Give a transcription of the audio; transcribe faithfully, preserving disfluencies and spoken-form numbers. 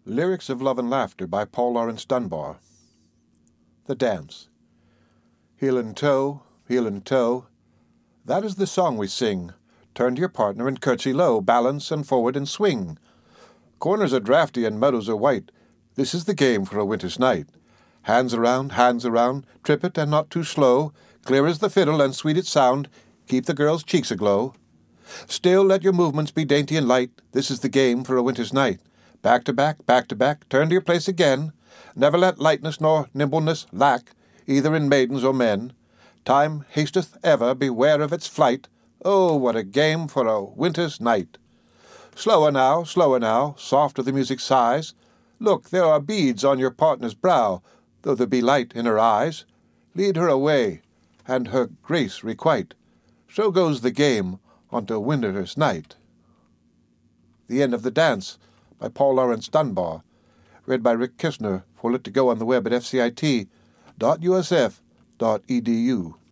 Lyrics of Love and Laughter by Paul Laurence Dunbar. The Dance. Heel and toe, heel and toe. That is the song we sing. Turn to your partner and curtsy low, balance and forward and swing. Corners are draughty and meadows are white. This is the game for a winter's night. Hands around, hands around, trip it and not too slow. Clear as the fiddle and sweet its sound. Keep the girl's cheeks aglow. Still let your movements be dainty and light. This is the game for a winter's night. Back to back, back to back, turn to your place again. Never let lightness nor nimbleness lack, either in maidens or men. Time hasteth ever, beware of its flight. Oh, what a game for a winter's night! Slower now, slower now, softer the music sighs. Look, there are beads on your partner's brow, though there be light in her eyes. Lead her away, and her grace requite. So goes the game onto winter's night. The End of the Dance by Paul Laurence Dunbar, read by Rick Kistner, for Lit to Go on the web at f c i t dot u s f dot e d u.